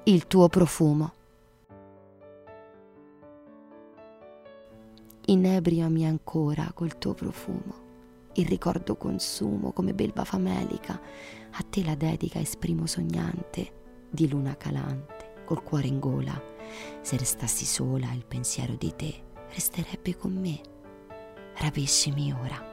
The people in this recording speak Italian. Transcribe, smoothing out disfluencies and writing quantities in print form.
il tuo profumo. Inebriami ancora col tuo profumo, il ricordo consumo come belva famelica, a te la dedica esprimo sognante, di luna calante, col cuore in gola. Se restassi sola il pensiero di te resterebbe con me, rapiscimi ora.